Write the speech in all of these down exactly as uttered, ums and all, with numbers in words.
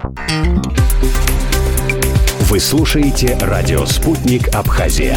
Вы слушаете радио «Спутник Абхазия».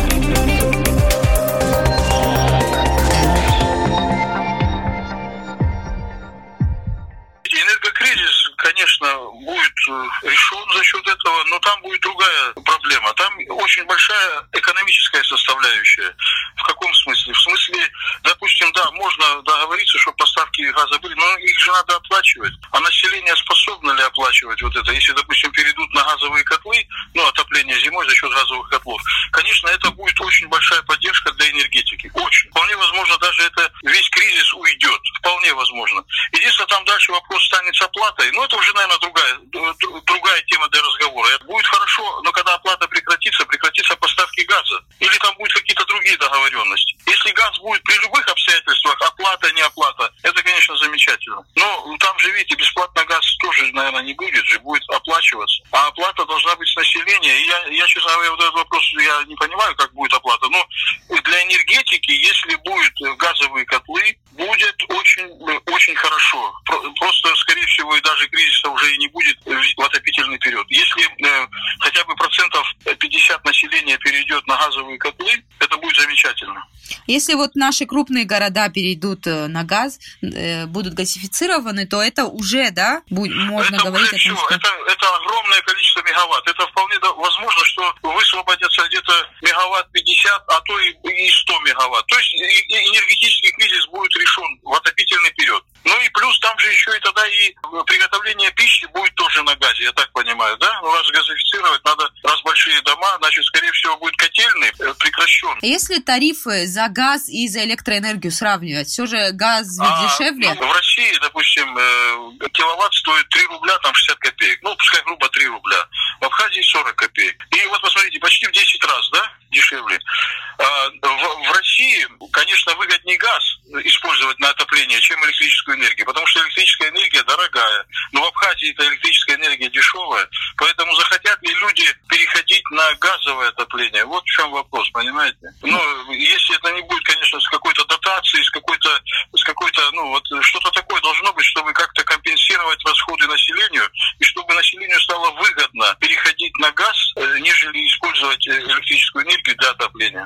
Энергокризис, конечно, будет решен за счет этого, но там будет другая проблема. Там очень большая экономическая составляющая. В каком смысле? В смысле, допустим, да, можно договориться, что поставки газа были, но их же надо оплачивать. А население способно ли оплачивать вот это? Если, допустим, перейдут на газовые котлы, ну, отопление зимой за счет газовых котлов, конечно, это будет очень большая поддержка для энергетики. Очень. Вполне возможно, даже это весь кризис уйдет. Вполне возможно. Единственное, там дальше вопрос станет с оплатой. Ну, это уже, наверное, другая, другая тема для разговора. Это будет хорошо, но когда оплата прекратится, прекратятся поставки газа. Или там будут какие-то другие договоренности. Если газ будет при любых обстоятельствах, оплата, не оплата, это, конечно, замечательно. Но там же, видите, бесплатно газ тоже, наверное, не будет же, будет оплачиваться. А оплата должна быть с населения. И я, я, честно говоря, вот этот вопрос, я не понимаю, как будет оплата. Но для энергетики, если будут газовые котлы, будет очень, очень хорошо. Просто, скорее всего, и даже кризиса уже и не будет в отопительный период. Если э, хотя бы процентов пятьдесят населения перейдет на газовые котлы, это будет замечательно. Если вот наши крупные города перейдут на газ, э, будут газифицированы, то это уже, да, будет, можно это говорить уже о том, все. что... Это, это огромное количество мегаватт. Это вполне возможно, что высвободятся где-то мегаватт пятьдесят, а то и, и сто мегаватт. То есть энергетический кризис будет решен в отопительный период. Ну и плюс там же еще и тогда и приготовление пищи будет тоже на газе, я так понимаю, да? Ну, раз газифицировать надо, раз большие дома, значит, скорее всего, будет котельный прекращен. Если тарифы за газ и за электроэнергию сравнивать, все же газ ведь а, дешевле? Ну, в России, допустим, киловатт стоит три рубля, там шестьдесят копеек. Ну, пускай грубо три рубля. В Абхазии сорок копеек. И вот посмотрите, почти в десять раз, да, дешевле. А, в, в России, конечно, выгоднее газ использовать на отопление, чем электрическую энергию, потому что электрическая энергия дорогая. Но в Абхазии эта электрическая энергия дешевая, поэтому захотят ли люди переходить на газовое отопление? Вот в чем вопрос, понимаете? Ну, если это не будет, конечно, с какой-то дотацией, с какой-то, с какой-то, ну, вот что-то такое должно быть, чтобы как-то компенсировать расходы населению, и чтобы населению стало выгодно переходить на газ, нежели использовать электрическую энергию для отопления.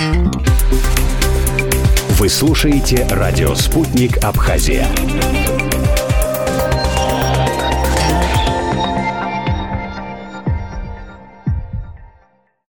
Вы слушаете радио «Спутник Абхазия».